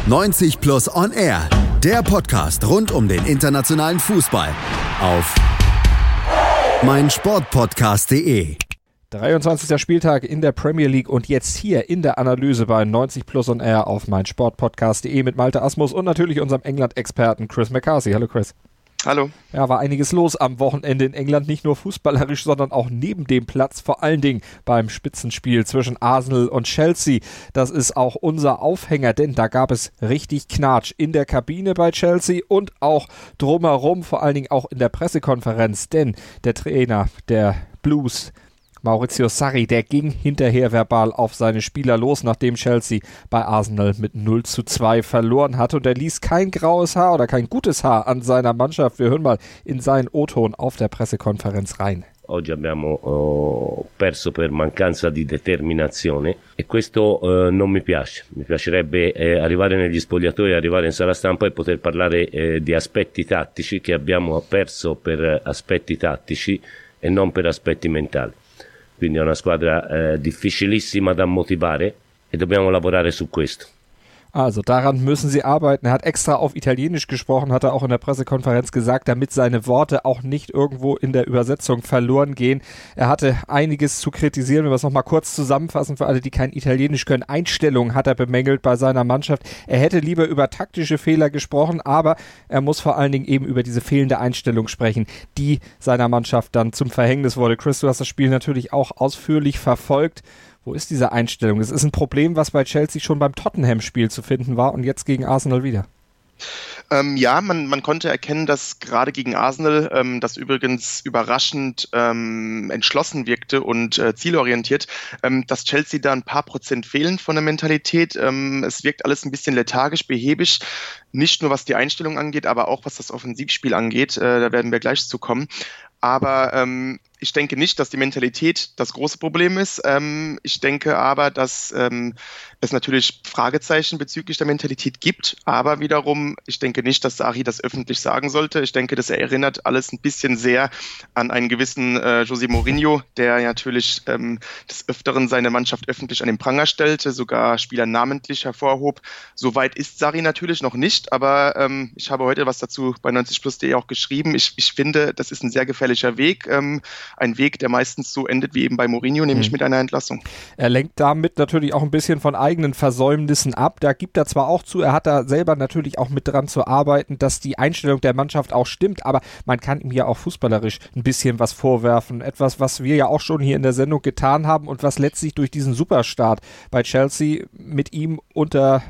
90 Plus On Air, der Podcast rund um den internationalen Fußball auf meinsportpodcast.de. 23. Spieltag in der Premier League und jetzt hier in der Analyse bei 90 Plus On Air auf meinsportpodcast.de mit Malte Asmus und natürlich unserem England-Experten Chris McCarthy. Hallo Chris. Hallo. Ja, war einiges los am Wochenende in England, nicht nur fußballerisch, sondern auch neben dem Platz, vor allen Dingen beim Spitzenspiel zwischen Arsenal und Chelsea. Das ist auch unser Aufhänger, denn da gab es richtig Knatsch in der Kabine bei Chelsea und auch drumherum, vor allen Dingen auch in der Pressekonferenz, denn der Trainer der Blues, Maurizio Sarri, der ging hinterher verbal auf seine Spieler los, nachdem Chelsea bei Arsenal mit 0:2 verloren hatte. Und er ließ kein graues Haar oder kein gutes Haar an seiner Mannschaft. Wir hören mal in seinen O-Ton auf der Pressekonferenz rein. Oggi abbiamo perso per mancanza di determinazione e questo non mi piace. Mi piacerebbe arrivare negli spogliatoi, arrivare in sala stampa e poter parlare di aspetti tattici, che abbiamo perso per aspetti tattici e non per aspetti mentali. Quindi è una squadra difficilissima da motivare e dobbiamo lavorare su questo. Also daran müssen sie arbeiten. Er hat extra auf Italienisch gesprochen, hat er auch in der Pressekonferenz gesagt, damit seine Worte auch nicht irgendwo in der Übersetzung verloren gehen. Er hatte einiges zu kritisieren, wenn wir es nochmal kurz zusammenfassen, für alle, die kein Italienisch können. Einstellungen hat er bemängelt bei seiner Mannschaft. Er hätte lieber über taktische Fehler gesprochen, aber er muss vor allen Dingen eben über diese fehlende Einstellung sprechen, die seiner Mannschaft dann zum Verhängnis wurde. Chris, du hast das Spiel natürlich auch ausführlich verfolgt. Wo ist diese Einstellung? Es ist ein Problem, was bei Chelsea schon beim Tottenham-Spiel zu finden war und jetzt gegen Arsenal wieder. Ja, man konnte erkennen, dass gerade gegen Arsenal, das übrigens überraschend entschlossen wirkte und zielorientiert, dass Chelsea da ein paar Prozent fehlen von der Mentalität. Es wirkt alles ein bisschen lethargisch, behäbig, nicht nur was die Einstellung angeht, aber auch was das Offensivspiel angeht. Da werden wir gleich zu kommen. Aber ich denke nicht, dass die Mentalität das große Problem ist. Ich denke aber, dass es natürlich Fragezeichen bezüglich der Mentalität gibt. Aber wiederum, ich denke nicht, dass Sarri das öffentlich sagen sollte. Ich denke, das erinnert alles ein bisschen sehr an einen gewissen José Mourinho, der natürlich des Öfteren seine Mannschaft öffentlich an den Pranger stellte, sogar Spieler namentlich hervorhob. Soweit ist Sarri natürlich noch nicht, aber ich habe heute was dazu bei 90plus.de auch geschrieben. Ich finde, das ist ein sehr gefährlicher Weg. Ein Weg, der meistens so endet wie eben bei Mourinho, nämlich mit einer Entlassung. Er lenkt damit natürlich auch ein bisschen von eigenen Versäumnissen ab. Da gibt er zwar auch zu, er hat da selber natürlich auch mit dran zu arbeiten, dass die Einstellung der Mannschaft auch stimmt, aber man kann ihm ja auch fußballerisch ein bisschen was vorwerfen. Etwas, was wir ja auch schon hier in der Sendung getan haben und was letztlich durch diesen Superstart bei Chelsea mit ihm unter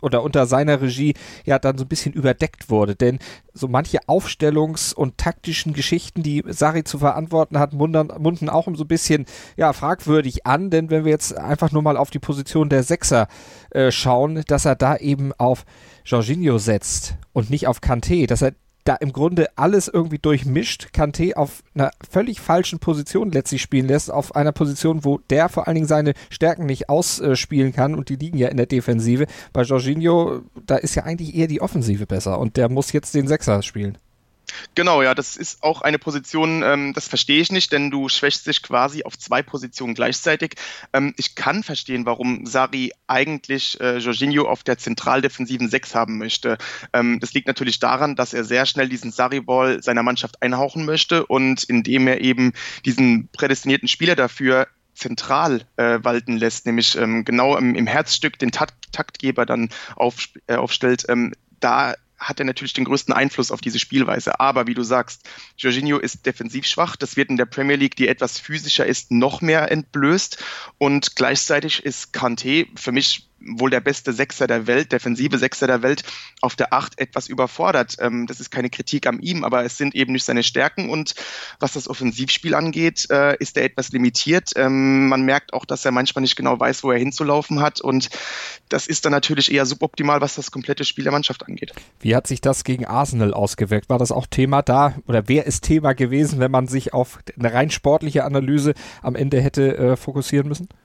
seiner Regie ja dann so ein bisschen überdeckt wurde, denn so manche Aufstellungs- und taktischen Geschichten, die Sarri zu verantworten hat, munden auch so ein bisschen fragwürdig an, denn wenn wir jetzt einfach nur mal auf die Position der Sechser schauen, dass er da eben auf Jorginho setzt und nicht auf Kanté, dass er da im Grunde alles irgendwie durchmischt, Kanté auf einer völlig falschen Position letztlich spielen lässt, auf einer Position, wo der vor allen Dingen seine Stärken nicht ausspielen kann und die liegen ja in der Defensive. Bei Jorginho, da ist ja eigentlich eher die Offensive besser und der muss jetzt den Sechser spielen. Genau, ja, das ist auch eine Position, das verstehe ich nicht, denn du schwächst dich quasi auf zwei Positionen gleichzeitig. Ich kann verstehen, warum Sarri eigentlich Jorginho auf der zentraldefensiven 6 haben möchte. Das liegt natürlich daran, dass er sehr schnell diesen Sarri-Ball seiner Mannschaft einhauchen möchte und indem er eben diesen prädestinierten Spieler dafür zentral walten lässt, nämlich genau im Herzstück den Taktgeber dann aufstellt, da hat er natürlich den größten Einfluss auf diese Spielweise. Aber wie du sagst, Jorginho ist defensiv schwach. Das wird in der Premier League, die etwas physischer ist, noch mehr entblößt. Und gleichzeitig ist Kanté für mich wohl der beste Sechser der Welt, defensive Sechser der Welt, auf der 8 etwas überfordert. Das ist keine Kritik an ihm, aber es sind eben nicht seine Stärken und was das Offensivspiel angeht, ist er etwas limitiert. Man merkt auch, dass er manchmal nicht genau weiß, wo er hinzulaufen hat und das ist dann natürlich eher suboptimal, was das komplette Spiel der Mannschaft angeht. Wie hat sich das gegen Arsenal ausgewirkt? War das auch Thema da oder wäre es Thema gewesen, wenn man sich auf eine rein sportliche Analyse am Ende hätte fokussieren müssen?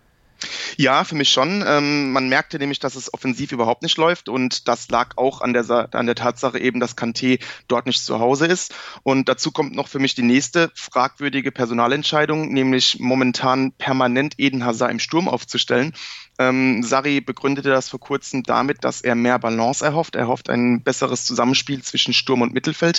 Ja, für mich schon. Man merkte nämlich, dass es offensiv überhaupt nicht läuft und das lag auch an der Tatsache eben, dass Kanté dort nicht zu Hause ist. Und dazu kommt noch für mich die nächste fragwürdige Personalentscheidung, nämlich momentan permanent Eden Hazard im Sturm aufzustellen. Sarri begründete das vor kurzem damit, dass er mehr Balance erhofft. Er hofft ein besseres Zusammenspiel zwischen Sturm und Mittelfeld.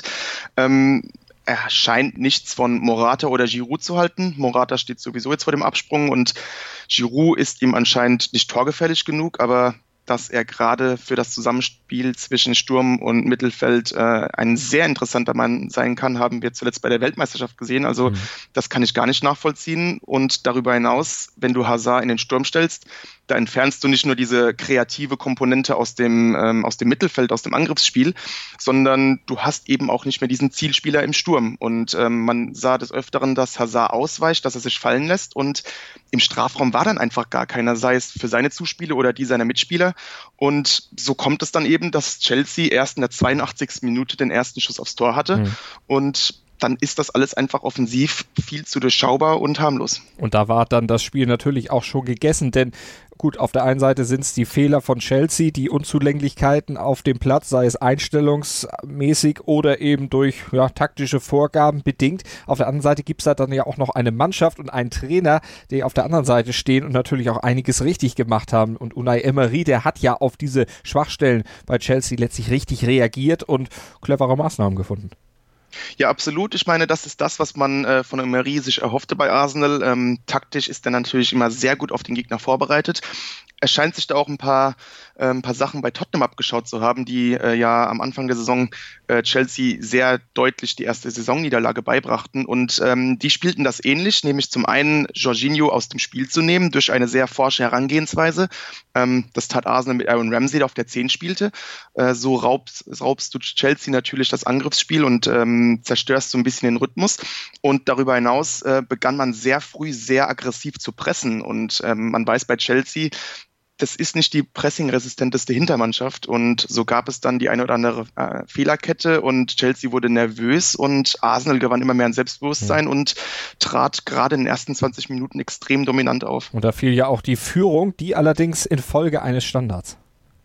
Er scheint nichts von Morata oder Giroud zu halten. Morata steht sowieso jetzt vor dem Absprung und Giroud ist ihm anscheinend nicht torgefährlich genug, aber dass er gerade für das Zusammenspiel zwischen Sturm und Mittelfeld ein sehr interessanter Mann sein kann, haben wir zuletzt bei der Weltmeisterschaft gesehen. Also das kann ich gar nicht nachvollziehen. Und darüber hinaus, wenn du Hazard in den Sturm stellst, da entfernst du nicht nur diese kreative Komponente aus dem Mittelfeld, aus dem Angriffsspiel, sondern du hast eben auch nicht mehr diesen Zielspieler im Sturm. Und man sah des Öfteren, dass Hazard ausweicht, dass er sich fallen lässt und im Strafraum war dann einfach gar keiner, sei es für seine Zuspiele oder die seiner Mitspieler. Und so kommt es dann eben, dass Chelsea erst in der 82. Minute den ersten Schuss aufs Tor hatte und dann ist das alles einfach offensiv viel zu durchschaubar und harmlos. Und da war dann das Spiel natürlich auch schon gegessen, denn gut, auf der einen Seite sind es die Fehler von Chelsea, die Unzulänglichkeiten auf dem Platz, sei es einstellungsmäßig oder eben durch taktische Vorgaben bedingt. Auf der anderen Seite gibt es da dann ja auch noch eine Mannschaft und einen Trainer, die auf der anderen Seite stehen und natürlich auch einiges richtig gemacht haben. Und Unai Emery, der hat ja auf diese Schwachstellen bei Chelsea letztlich richtig reagiert und clevere Maßnahmen gefunden. Ja, absolut. Ich meine, das ist das, was man von Emery sich erhoffte bei Arsenal. Taktisch ist er natürlich immer sehr gut auf den Gegner vorbereitet. Er scheint sich da auch ein paar Sachen bei Tottenham abgeschaut zu haben, die ja am Anfang der Saison Chelsea sehr deutlich die erste Saisonniederlage beibrachten. Und die spielten das ähnlich, nämlich zum einen Jorginho aus dem Spiel zu nehmen durch eine sehr forsche Herangehensweise. Das tat Arsenal mit Aaron Ramsey, der auf der 10 spielte. So raubst du Chelsea natürlich das Angriffsspiel und zerstörst so ein bisschen den Rhythmus. Und darüber hinaus begann man sehr früh sehr aggressiv zu pressen. Und man weiß bei Chelsea, das ist nicht die pressingresistenteste Hintermannschaft und so gab es dann die eine oder andere Fehlerkette und Chelsea wurde nervös und Arsenal gewann immer mehr an Selbstbewusstsein und trat gerade in den ersten 20 Minuten extrem dominant auf. Und da fiel ja auch die Führung, die allerdings infolge eines Standards.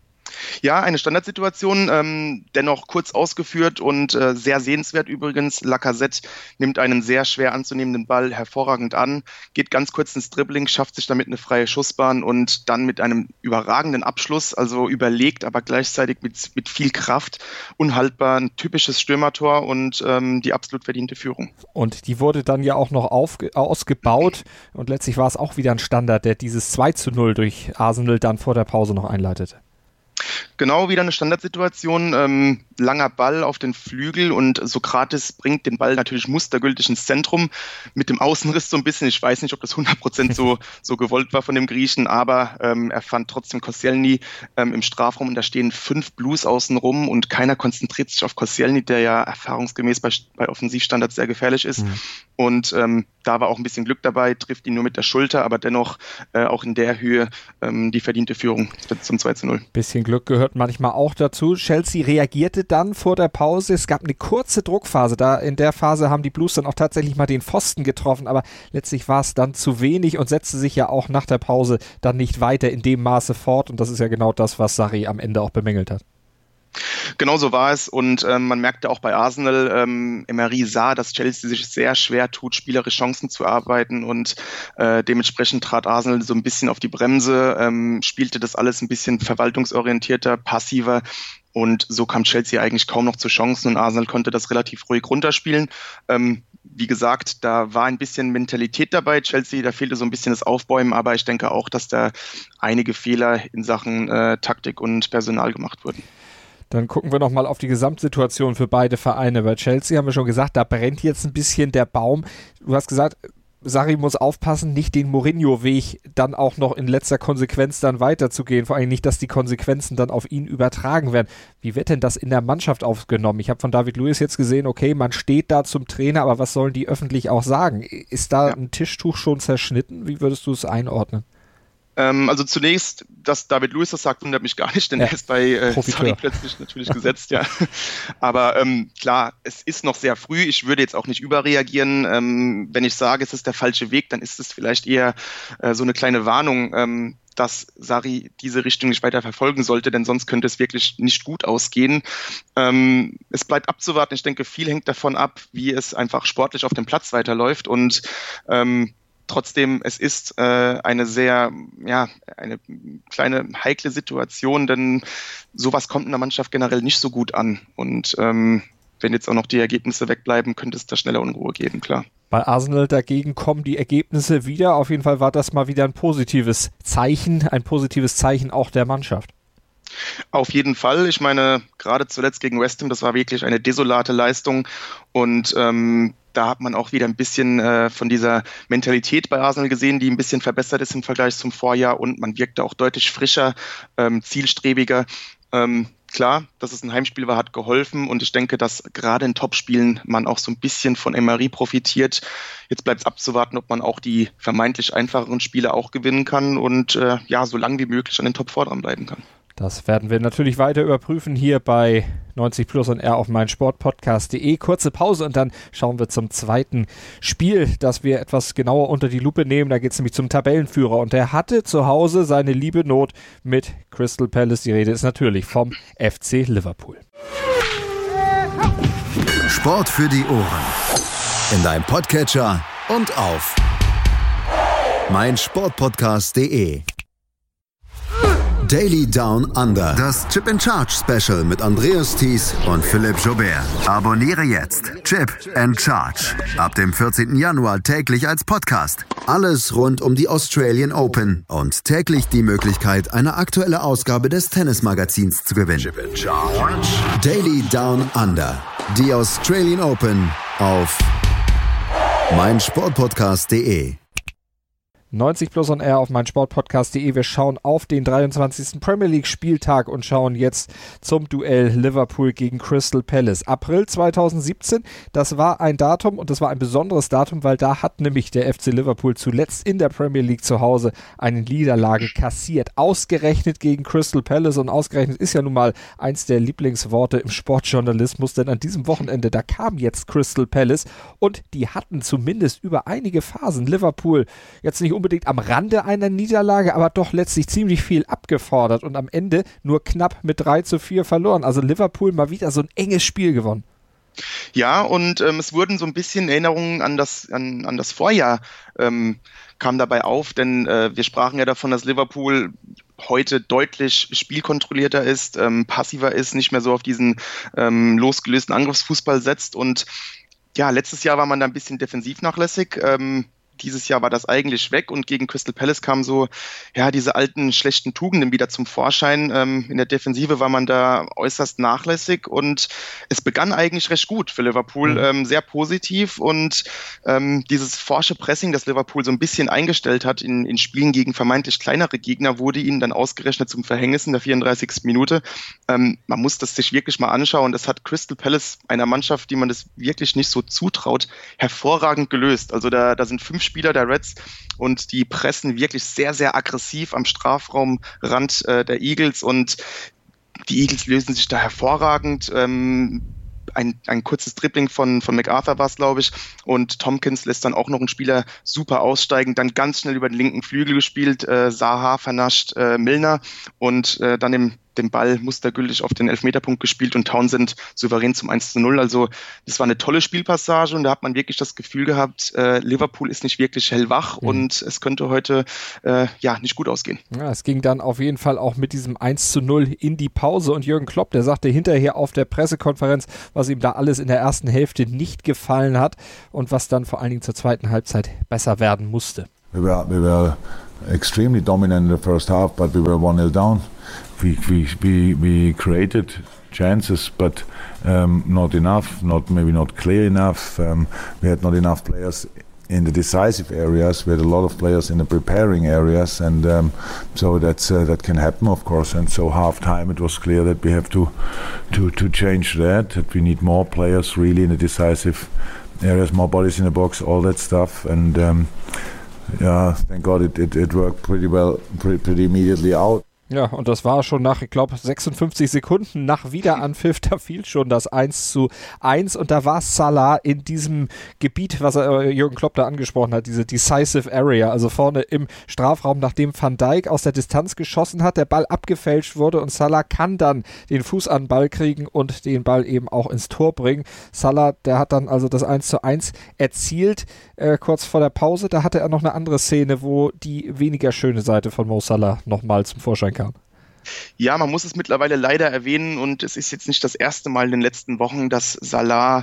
Ja, eine Standardsituation, dennoch kurz ausgeführt und sehr sehenswert übrigens. Lacazette nimmt einen sehr schwer anzunehmenden Ball hervorragend an, geht ganz kurz ins Dribbling, schafft sich damit eine freie Schussbahn und dann mit einem überragenden Abschluss, also überlegt, aber gleichzeitig mit viel Kraft, unhaltbar, ein typisches Stürmertor und die absolut verdiente Führung. Und die wurde dann ja auch noch ausgebaut und letztlich war es auch wieder ein Standard, der dieses 2:0 durch Arsenal dann vor der Pause noch einleitete. Genau, wieder eine Standardsituation, langer Ball auf den Flügel und Sokrates bringt den Ball natürlich mustergültig ins Zentrum mit dem Außenriss so ein bisschen. Ich weiß nicht, ob das 100% so gewollt war von dem Griechen, aber er fand trotzdem Koscielny im Strafraum und da stehen 5 Blues außenrum und keiner konzentriert sich auf Koscielny, der ja erfahrungsgemäß bei Offensivstandards sehr gefährlich ist. Und da war auch ein bisschen Glück dabei, trifft ihn nur mit der Schulter, aber dennoch auch in der Höhe die verdiente Führung zum 2:0. Bisschen Glück gehört manchmal auch dazu. Chelsea reagierte dann vor der Pause. Es gab eine kurze Druckphase. In der Phase haben die Blues dann auch tatsächlich mal den Pfosten getroffen, aber letztlich war es dann zu wenig und setzte sich ja auch nach der Pause dann nicht weiter in dem Maße fort. Und das ist ja genau das, was Sarri am Ende auch bemängelt hat. Genau so war es und man merkte auch bei Arsenal, Emery sah, dass Chelsea sich sehr schwer tut, spielerisch Chancen zu erarbeiten und dementsprechend trat Arsenal so ein bisschen auf die Bremse, spielte das alles ein bisschen verwaltungsorientierter, passiver und so kam Chelsea eigentlich kaum noch zu Chancen und Arsenal konnte das relativ ruhig runterspielen. Wie gesagt, da war ein bisschen Mentalität dabei. Chelsea, da fehlte so ein bisschen das Aufbäumen, aber ich denke auch, dass da einige Fehler in Sachen Taktik und Personal gemacht wurden. Dann gucken wir nochmal auf die Gesamtsituation für beide Vereine. Bei Chelsea haben wir schon gesagt, da brennt jetzt ein bisschen der Baum. Du hast gesagt, Sarri muss aufpassen, nicht den Mourinho-Weg dann auch noch in letzter Konsequenz dann weiterzugehen. Vor allem nicht, dass die Konsequenzen dann auf ihn übertragen werden. Wie wird denn das in der Mannschaft aufgenommen? Ich habe von David Luiz jetzt gesehen, okay, man steht da zum Trainer, aber was sollen die öffentlich auch sagen? Ist da ein Tischtuch schon zerschnitten? Wie würdest du es einordnen? Also zunächst, dass David Luiz das sagt, wundert mich gar nicht, denn er ist bei Sarri plötzlich natürlich gesetzt, ja. Aber klar, es ist noch sehr früh. Ich würde jetzt auch nicht überreagieren. Wenn ich sage, es ist der falsche Weg, dann ist es vielleicht eher so eine kleine Warnung, dass Sarri diese Richtung nicht weiter verfolgen sollte, denn sonst könnte es wirklich nicht gut ausgehen. Es bleibt abzuwarten. Ich denke, viel hängt davon ab, wie es einfach sportlich auf dem Platz weiterläuft und trotzdem, es ist eine kleine heikle Situation, denn sowas kommt in der Mannschaft generell nicht so gut an. Und wenn jetzt auch noch die Ergebnisse wegbleiben, könnte es da schneller Unruhe geben, klar. Bei Arsenal dagegen kommen die Ergebnisse wieder. Auf jeden Fall war das mal wieder ein positives Zeichen auch der Mannschaft. Auf jeden Fall. Ich meine, gerade zuletzt gegen West Ham, das war wirklich eine desolate Leistung und da hat man auch wieder ein bisschen von dieser Mentalität bei Arsenal gesehen, die ein bisschen verbessert ist im Vergleich zum Vorjahr und man wirkte auch deutlich frischer, zielstrebiger. Klar, dass es ein Heimspiel war, hat geholfen und ich denke, dass gerade in Topspielen man auch so ein bisschen von Emery profitiert. Jetzt bleibt es abzuwarten, ob man auch die vermeintlich einfacheren Spiele auch gewinnen kann und so lange wie möglich an den Top 4 dranbleiben kann. Das werden wir natürlich weiter überprüfen hier bei 90 Plus und R auf meinsportpodcast.de. Kurze Pause und dann schauen wir zum zweiten Spiel, das wir etwas genauer unter die Lupe nehmen. Da geht es nämlich zum Tabellenführer und der hatte zu Hause seine liebe Not mit Crystal Palace. Die Rede ist natürlich vom FC Liverpool. Sport für die Ohren. In deinem Podcatcher und auf meinsportpodcast.de. Daily Down Under. Das Chip and Charge Special mit Andreas Thies und Philipp Joubert. Abonniere jetzt Chip and Charge. Ab dem 14. Januar täglich als Podcast. Alles rund um die Australian Open und täglich die Möglichkeit, eine aktuelle Ausgabe des Tennismagazins zu gewinnen. Chip and Charge. Daily Down Under. Die Australian Open auf meinsportpodcast.de. 90 Plus on Air auf meinsportpodcast.de. Wir schauen auf den 23. Premier League Spieltag und schauen jetzt zum Duell Liverpool gegen Crystal Palace. April 2017, das war ein Datum und das war ein besonderes Datum, weil da hat nämlich der FC Liverpool zuletzt in der Premier League zu Hause eine Niederlage kassiert. Ausgerechnet gegen Crystal Palace und ausgerechnet ist ja nun mal eins der Lieblingsworte im Sportjournalismus, denn an diesem Wochenende, da kam jetzt Crystal Palace und die hatten zumindest über einige Phasen Liverpool jetzt nicht unbedingt am Rande einer Niederlage, aber doch letztlich ziemlich viel abgefordert und am Ende nur knapp mit 3-4 verloren. Also Liverpool mal wieder so ein enges Spiel gewonnen. Ja, und es wurden so ein bisschen Erinnerungen an das Vorjahr kam dabei auf, denn wir sprachen ja davon, dass Liverpool heute deutlich spielkontrollierter ist, passiver ist, nicht mehr so auf diesen losgelösten Angriffsfußball setzt und ja, letztes Jahr war man da ein bisschen defensiv nachlässig. Dieses Jahr war das eigentlich weg und gegen Crystal Palace kamen so, ja, diese alten schlechten Tugenden wieder zum Vorschein. In der Defensive war man da äußerst nachlässig und es begann eigentlich recht gut für Liverpool, sehr positiv und dieses forsche Pressing, das Liverpool so ein bisschen eingestellt hat in Spielen gegen vermeintlich kleinere Gegner, wurde ihnen dann ausgerechnet zum Verhängnis in der 34. Minute. Man muss das sich wirklich mal anschauen. Das hat Crystal Palace, einer Mannschaft, die man das wirklich nicht so zutraut, hervorragend gelöst. Also da sind 5 Spieler der Reds und die pressen wirklich sehr, sehr aggressiv am Strafraumrand der Eagles und die Eagles lösen sich da hervorragend. Ein kurzes Dribbling von MacArthur war es, glaube ich, und Tompkins lässt dann auch noch einen Spieler super aussteigen, dann ganz schnell über den linken Flügel gespielt, Zaha vernascht Milner und dann den Ball mustergültig auf den Elfmeterpunkt gespielt und Townsend souverän zum 1:0. Also das war eine tolle Spielpassage und da hat man wirklich das Gefühl gehabt, Liverpool ist nicht wirklich hellwach und es könnte heute nicht gut ausgehen. Ja, es ging dann auf jeden Fall auch mit diesem 1:0 in die Pause und Jürgen Klopp, der sagte hinterher auf der Pressekonferenz, was ihm da alles in der ersten Hälfte nicht gefallen hat und was dann vor allen Dingen zur zweiten Halbzeit besser werden musste. We were extremely dominant in the first half, but we were 1-0 down. We created chances, but not enough, maybe not clear enough. We had not enough players in the decisive areas. We had a lot of players in the preparing areas, and so that can happen, of course. And so half-time, it was clear that we have to change that we need more players really in the decisive areas, more bodies in the box, all that stuff. And yeah, thank God it worked pretty well, pretty immediately out. Ja, und das war schon nach, ich glaube, 56 Sekunden nach Wiederanpfiff, da fiel schon das 1:1 und da war Salah in diesem Gebiet, was Jürgen Klopp da angesprochen hat, diese Decisive Area, also vorne im Strafraum, nachdem Van Dijk aus der Distanz geschossen hat, der Ball abgefälscht wurde und Salah kann dann den Fuß an den Ball kriegen und den Ball eben auch ins Tor bringen. Salah, der hat dann also das 1:1 erzielt, kurz vor der Pause, da hatte er noch eine andere Szene, wo die weniger schöne Seite von Mo Salah nochmal zum Vorschein kam. Ja, man muss es mittlerweile leider erwähnen und es ist jetzt nicht das erste Mal in den letzten Wochen, dass Salah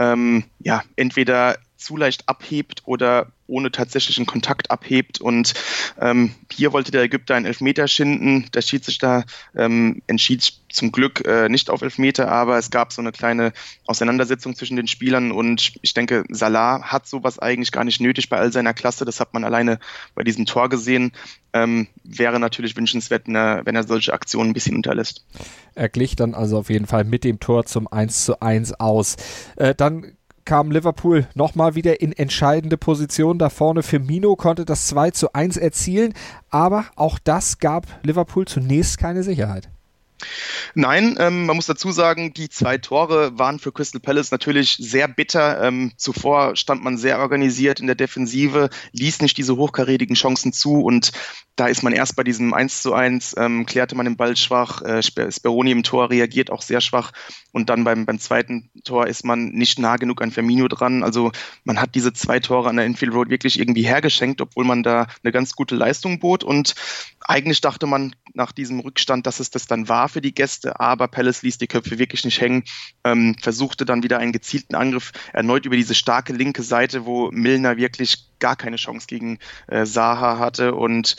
entweder zu leicht abhebt oder ohne tatsächlichen Kontakt abhebt und hier wollte der Ägypter einen Elfmeter schinden. Der Schiedsrichter entschied zum Glück nicht auf Elfmeter, aber es gab so eine kleine Auseinandersetzung zwischen den Spielern und ich denke, Salah hat sowas eigentlich gar nicht nötig bei all seiner Klasse. Das hat man alleine bei diesem Tor gesehen. Wäre natürlich wünschenswert, wenn er solche Aktionen ein bisschen unterlässt. Er glich dann also auf jeden Fall mit dem Tor zum 1:1 aus. Dann kam Liverpool nochmal wieder in entscheidende Position. Da vorne Firmino konnte das 2:1 erzielen, aber auch das gab Liverpool zunächst keine Sicherheit. Nein, man muss dazu sagen, die 2 Tore waren für Crystal Palace natürlich sehr bitter. Zuvor stand man sehr organisiert in der Defensive, ließ nicht diese hochkarätigen Chancen zu und da ist man erst bei diesem 1:1, klärte man den Ball schwach, Speroni im Tor reagiert auch sehr schwach und dann beim zweiten Tor ist man nicht nah genug an Firmino dran. Also man hat diese 2 Tore an der Anfield Road wirklich irgendwie hergeschenkt, obwohl man da eine ganz gute Leistung bot und eigentlich dachte man nach diesem Rückstand, dass es das dann war für die Gäste, aber Palace ließ die Köpfe wirklich nicht hängen, versuchte dann wieder einen gezielten Angriff erneut über diese starke linke Seite, wo Milner wirklich gar keine Chance gegen Zaha hatte und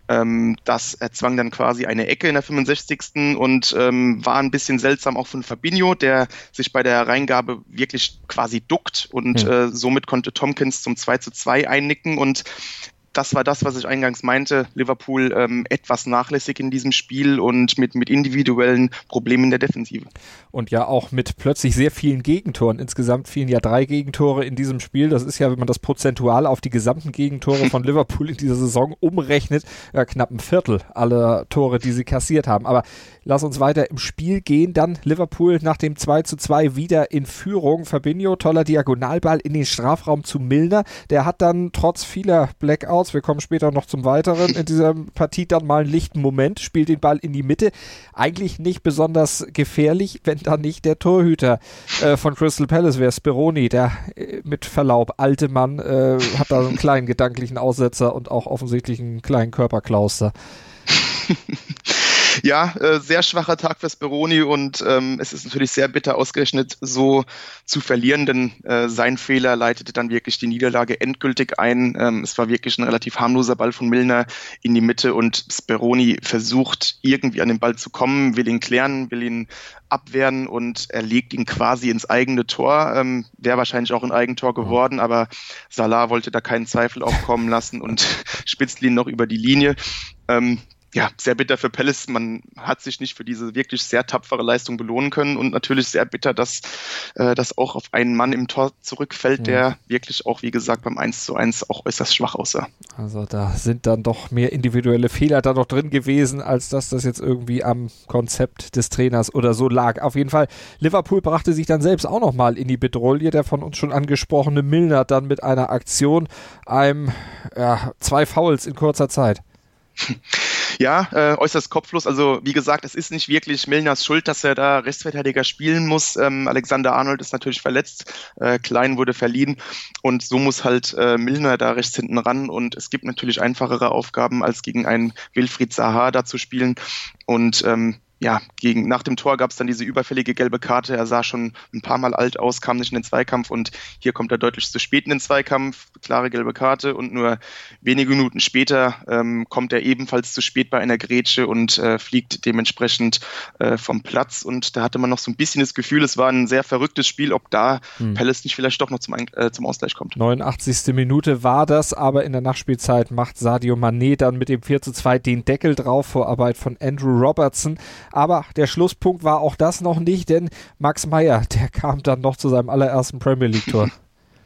das erzwang dann quasi eine Ecke in der 65. und war ein bisschen seltsam auch von Fabinho, der sich bei der Hereingabe wirklich quasi duckt und somit konnte Tomkins zum 2:2 einnicken und das war das, was ich eingangs meinte. Liverpool etwas nachlässig in diesem Spiel und mit individuellen Problemen in der Defensive. Und ja auch mit plötzlich sehr vielen Gegentoren. Insgesamt fielen ja 3 Gegentore in diesem Spiel. Das ist ja, wenn man das prozentual auf die gesamten Gegentore von Liverpool in dieser Saison umrechnet, knapp ein Viertel aller Tore, die sie kassiert haben. Aber lass uns weiter im Spiel gehen. Dann Liverpool nach dem 2:2 wieder in Führung. Fabinho, toller Diagonalball in den Strafraum zu Milner. Der hat dann trotz vieler Blackouts, wir kommen später noch zum Weiteren, in dieser Partie dann mal einen lichten Moment, spielt den Ball in die Mitte. Eigentlich nicht besonders gefährlich, wenn da nicht der Torhüter von Crystal Palace wäre, Speroni, der mit Verlaub alte Mann, hat da einen kleinen gedanklichen Aussetzer und auch offensichtlich einen kleinen Körperklauster. Ja, sehr schwacher Tag für Speroni und es ist natürlich sehr bitter ausgerechnet so zu verlieren, denn sein Fehler leitete dann wirklich die Niederlage endgültig ein. Es war wirklich ein relativ harmloser Ball von Milner in die Mitte und Speroni versucht irgendwie an den Ball zu kommen, will ihn klären, will ihn abwehren und er legt ihn quasi ins eigene Tor. Wäre wahrscheinlich auch ein Eigentor geworden, aber Salah wollte da keinen Zweifel aufkommen lassen und spitzt ihn noch über die Linie. Ja, sehr bitter für Palace. Man hat sich nicht für diese wirklich sehr tapfere Leistung belohnen können und natürlich sehr bitter, dass das auch auf einen Mann im Tor zurückfällt, der wirklich auch, wie gesagt, beim 1:1 auch äußerst schwach aussah. Also da sind dann doch mehr individuelle Fehler da noch drin gewesen, als dass das jetzt irgendwie am Konzept des Trainers oder so lag. Auf jeden Fall, Liverpool brachte sich dann selbst auch nochmal in die Bedrohung. Der von uns schon angesprochene Milner dann mit einer Aktion, 2 Fouls in kurzer Zeit. Ja, äußerst kopflos. Also wie gesagt, es ist nicht wirklich Milners Schuld, dass er da Rechtsverteidiger spielen muss. Alexander-Arnold ist natürlich verletzt, Klein wurde verliehen und so muss halt Milner da rechts hinten ran und es gibt natürlich einfachere Aufgaben, als gegen einen Wilfried Zaha da zu spielen und nach dem Tor gab es dann diese überfällige gelbe Karte. Er sah schon ein paar Mal alt aus, kam nicht in den Zweikampf und hier kommt er deutlich zu spät in den Zweikampf. Klare gelbe Karte und nur wenige Minuten später kommt er ebenfalls zu spät bei einer Grätsche und fliegt dementsprechend vom Platz. Und da hatte man noch so ein bisschen das Gefühl, es war ein sehr verrücktes Spiel, ob da Palace nicht vielleicht doch noch zum Ausgleich kommt. 89. Minute war das, aber in der Nachspielzeit macht Sadio Mané dann mit dem 4:2 den Deckel drauf, Vorarbeit von Andrew Robertson. Aber der Schlusspunkt war auch das noch nicht, denn Max Meyer, der kam dann noch zu seinem allerersten Premier League-Tor.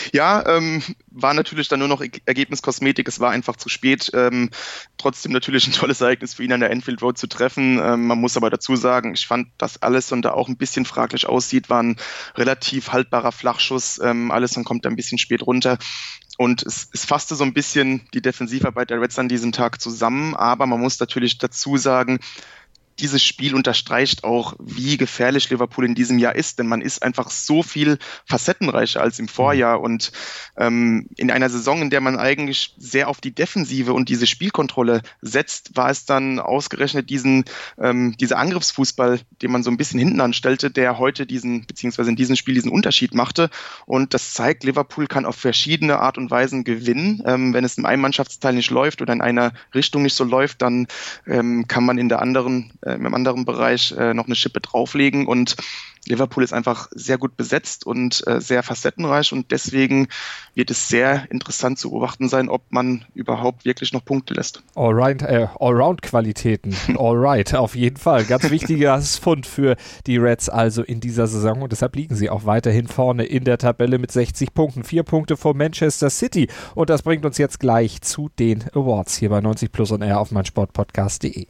Ja, war natürlich dann nur noch Ergebniskosmetik, es war einfach zu spät. Trotzdem natürlich ein tolles Ereignis für ihn an der Anfield Road zu treffen. Man muss aber dazu sagen, ich fand, dass Alisson da auch ein bisschen fraglich aussieht, war ein relativ haltbarer Flachschuss. Alisson kommt da ein bisschen spät runter. Und es fasste so ein bisschen die Defensivarbeit der Reds an diesem Tag zusammen, aber man muss natürlich dazu sagen, dieses Spiel unterstreicht auch, wie gefährlich Liverpool in diesem Jahr ist, denn man ist einfach so viel facettenreicher als im Vorjahr und in einer Saison, in der man eigentlich sehr auf die Defensive und diese Spielkontrolle setzt, war es dann ausgerechnet dieser Angriffsfußball, den man so ein bisschen hinten anstellte, der heute beziehungsweise in diesem Spiel diesen Unterschied machte und das zeigt, Liverpool kann auf verschiedene Art und Weisen gewinnen. Wenn es in einem Mannschaftsteil nicht läuft oder in einer Richtung nicht so läuft, dann kann man im anderen Bereich noch eine Schippe drauflegen und Liverpool ist einfach sehr gut besetzt und sehr facettenreich und deswegen wird es sehr interessant zu beobachten sein, ob man überhaupt wirklich noch Punkte lässt. Allround-Qualitäten, alright, auf jeden Fall. Ganz wichtiges Fund für die Reds also in dieser Saison und deshalb liegen sie auch weiterhin vorne in der Tabelle mit 60 Punkten, 4 Punkte vor Manchester City und das bringt uns jetzt gleich zu den Awards hier bei 90 Plus on Air auf meinsportpodcast.de.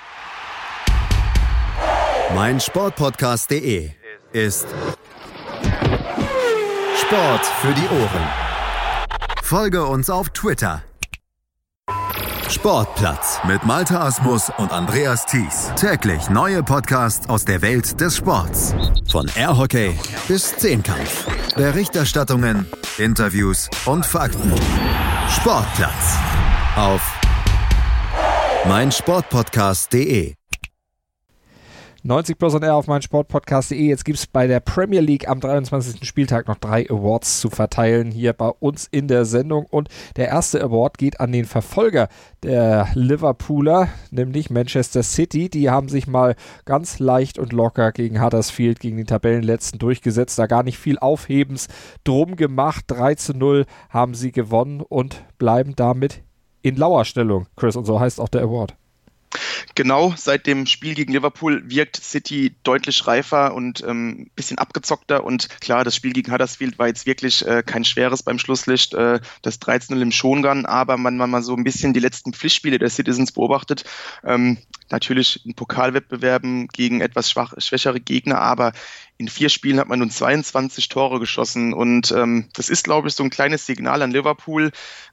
meinsportpodcast.de ist Sport für die Ohren. Folge uns auf Twitter. Sportplatz mit Malte Asmus und Andreas Thies. Täglich neue Podcasts aus der Welt des Sports. Von Airhockey bis Zehnkampf. Berichterstattungen, Interviews und Fakten. Sportplatz auf meinsportpodcast.de. 90 Plus on Air auf meinsportpodcast.de. Jetzt gibt es bei der Premier League am 23. Spieltag noch 3 Awards zu verteilen hier bei uns in der Sendung. Und der erste Award geht an den Verfolger der Liverpooler, nämlich Manchester City. Die haben sich mal ganz leicht und locker gegen Huddersfield, gegen den Tabellenletzten durchgesetzt. Da gar nicht viel Aufhebens drum gemacht. 3-0 haben sie gewonnen und bleiben damit in Lauerstellung, Chris. Und so heißt auch der Award. Genau, seit dem Spiel gegen Liverpool wirkt City deutlich reifer und ein bisschen abgezockter und klar, das Spiel gegen Huddersfield war jetzt wirklich kein schweres beim Schlusslicht, das 13-0 im Schongang, aber wenn man mal so ein bisschen die letzten Pflichtspiele der Citizens beobachtet, natürlich in Pokalwettbewerben gegen etwas schwächere Gegner, aber in 4 Spielen hat man nun 22 Tore geschossen und das ist, glaube ich, so ein kleines Signal an Liverpool.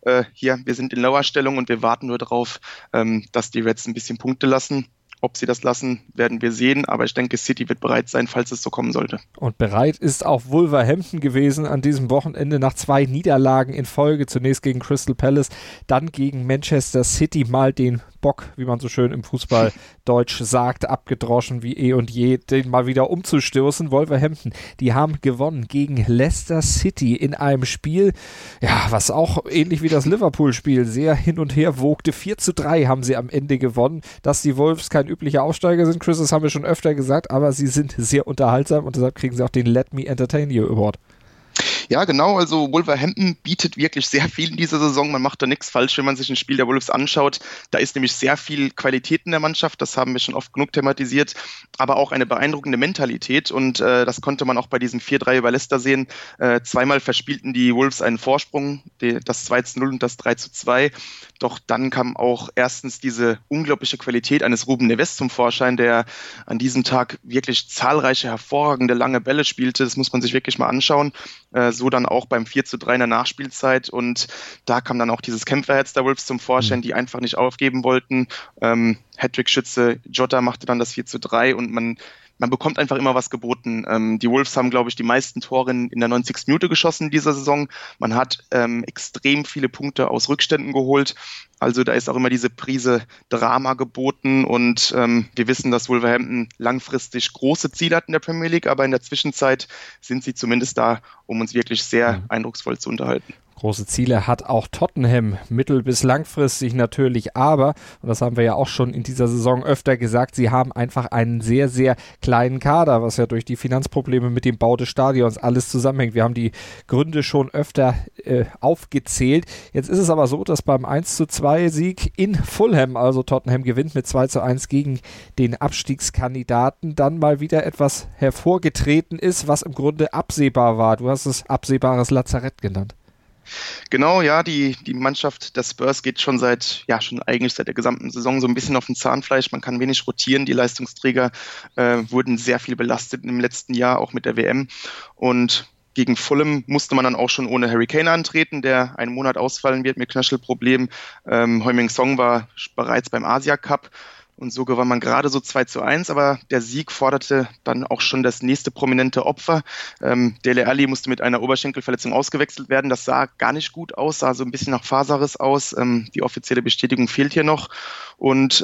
Wir sind in Lauerstellung und wir warten nur darauf, dass die Reds ein bisschen Punkte lassen. Ob sie das lassen, werden wir sehen, aber ich denke, City wird bereit sein, falls es so kommen sollte. Und bereit ist auch Wolverhampton gewesen an diesem Wochenende nach 2 Niederlagen in Folge. Zunächst gegen Crystal Palace, dann gegen Manchester City mal den Bock, wie man so schön im Fußball Deutsch sagt, abgedroschen wie eh und je, den mal wieder umzustoßen. Wolverhampton, die haben gewonnen gegen Leicester City in einem Spiel, ja, was auch ähnlich wie das Liverpool-Spiel sehr hin und her wogte. 4-3 haben sie am Ende gewonnen. Dass die Wolves kein üblicher Aufsteiger sind, Chris, das haben wir schon öfter gesagt, aber sie sind sehr unterhaltsam und deshalb kriegen sie auch den Let Me Entertain You Award. Ja, genau, also Wolverhampton bietet wirklich sehr viel in dieser Saison, man macht da nichts falsch, wenn man sich ein Spiel der Wolves anschaut, da ist nämlich sehr viel Qualität in der Mannschaft, das haben wir schon oft genug thematisiert, aber auch eine beeindruckende Mentalität und das konnte man auch bei diesem 4-3 über Leicester sehen, 2-mal verspielten die Wolves einen Vorsprung, das 2-0 und das 3-2, doch dann kam auch erstens diese unglaubliche Qualität eines Ruben Neves zum Vorschein, der an diesem Tag wirklich zahlreiche hervorragende lange Bälle spielte, das muss man sich wirklich mal anschauen, so dann auch beim 4-3 in der Nachspielzeit und da kam dann auch dieses Kämpferherz der Wolves zum Vorschein, die einfach nicht aufgeben wollten. Hattrick-Schütze Jota machte dann das 4-3 und man bekommt einfach immer was geboten. Die Wolves haben, glaube ich, die meisten Tore in der 90. Minute geschossen in dieser Saison. Man hat extrem viele Punkte aus Rückständen geholt. Also da ist auch immer diese Prise Drama geboten und wir wissen, dass Wolverhampton langfristig große Ziele hat in der Premier League, aber in der Zwischenzeit sind sie zumindest da, um uns wirklich sehr eindrucksvoll zu unterhalten. Große Ziele hat auch Tottenham, mittel- bis langfristig natürlich, aber, und das haben wir ja auch schon in dieser Saison öfter gesagt, sie haben einfach einen sehr, sehr kleinen Kader, was ja durch die Finanzprobleme mit dem Bau des Stadions alles zusammenhängt. Wir haben die Gründe schon öfter aufgezählt. Jetzt ist es aber so, dass beim 1-2-Sieg in Fulham, also Tottenham gewinnt mit 2-1 gegen den Abstiegskandidaten, dann mal wieder etwas hervorgetreten ist, was im Grunde absehbar war. Du hast es absehbares Lazarett genannt. Genau, ja, die Mannschaft der Spurs geht schon eigentlich seit der gesamten Saison so ein bisschen auf den Zahnfleisch. Man kann wenig rotieren. Die Leistungsträger wurden sehr viel belastet im letzten Jahr, auch mit der WM. Und gegen Fulham musste man dann auch schon ohne Harry Kane antreten, der einen Monat ausfallen wird mit Knöchelproblemen. Heung-min Son war bereits beim Asia Cup. Und so gewann man gerade so 2-1, aber der Sieg forderte dann auch schon das nächste prominente Opfer. Dele Alli musste mit einer Oberschenkelverletzung ausgewechselt werden. Das sah gar nicht gut aus, sah so ein bisschen nach Faserriss aus. Die offizielle Bestätigung fehlt hier noch. Und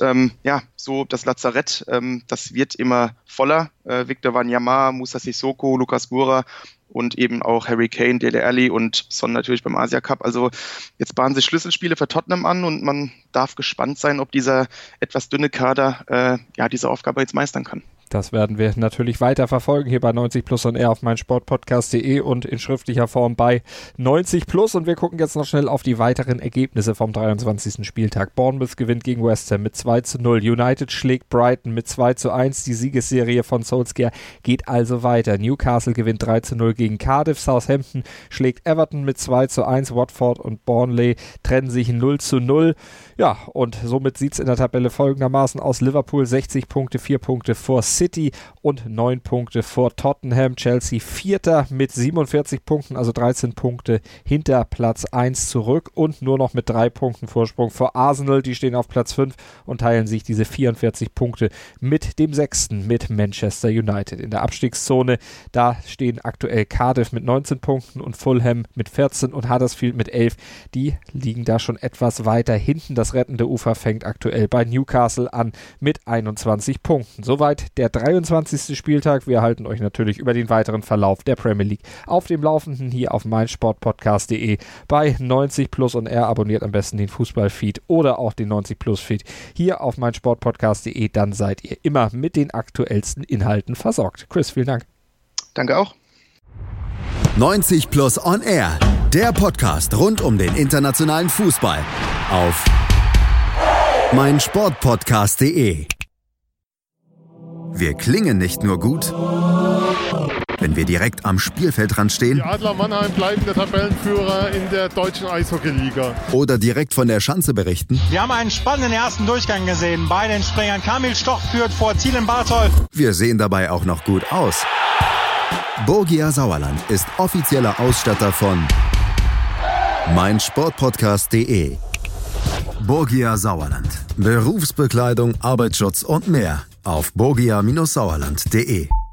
so das Lazarett, das wird immer voller. Victor Wanyama, Moussa Sissoko, Lucas Moura und eben auch Harry Kane, Dele Alli und Son natürlich beim Asia Cup. Also jetzt bahnen sich Schlüsselspiele für Tottenham an und man darf gespannt sein, ob dieser etwas dünne Kader diese Aufgabe jetzt meistern kann. Das werden wir natürlich weiter verfolgen hier bei 90 Plus on Air auf meinsportpodcast.de und in schriftlicher Form bei 90 Plus. Und wir gucken jetzt noch schnell auf die weiteren Ergebnisse vom 23. Spieltag. Bournemouth gewinnt gegen West Ham mit 2-0. United schlägt Brighton mit 2-1. Die Siegesserie von Solskjaer geht also weiter. Newcastle gewinnt 3-0 gegen Cardiff. Southampton schlägt Everton mit 2-1. Watford und Burnley trennen sich 0-0. Ja, und somit sieht es in der Tabelle folgendermaßen aus. Liverpool 60 Punkte, 4 Punkte vor City und 9 Punkte vor Tottenham. Chelsea Vierter mit 47 Punkten, also 13 Punkte hinter Platz 1 zurück und nur noch mit 3 Punkten Vorsprung vor Arsenal. Die stehen auf Platz 5 und teilen sich diese 44 Punkte mit dem 6. mit Manchester United. In der Abstiegszone, da stehen aktuell Cardiff mit 19 Punkten und Fulham mit 14 und Huddersfield mit 11. Die liegen da schon etwas weiter hinten. Das rettende Ufer fängt aktuell bei Newcastle an mit 21 Punkten. Soweit der 23. Spieltag. Wir halten euch natürlich über den weiteren Verlauf der Premier League auf dem Laufenden hier auf meinsportpodcast.de bei 90 Plus on Air. Abonniert am besten den Fußballfeed oder auch den 90 Plus Feed hier auf meinsportpodcast.de. Dann seid ihr immer mit den aktuellsten Inhalten versorgt. Chris, vielen Dank. Danke auch. 90 Plus on Air, der Podcast rund um den internationalen Fußball auf meinsportpodcast.de. Wir klingen nicht nur gut, wenn wir direkt am Spielfeldrand stehen. Die Adler Mannheim bleiben der Tabellenführer in der deutschen Eishockeyliga. Oder direkt von der Schanze berichten. Wir haben einen spannenden ersten Durchgang gesehen. Bei den Springern Kamil Stoch führt vor Zielen Bartol. Wir sehen dabei auch noch gut aus. Borgia Sauerland ist offizieller Ausstatter von meinsportpodcast.de. Borgia Sauerland. Berufsbekleidung, Arbeitsschutz und mehr auf borgia-sauerland.de.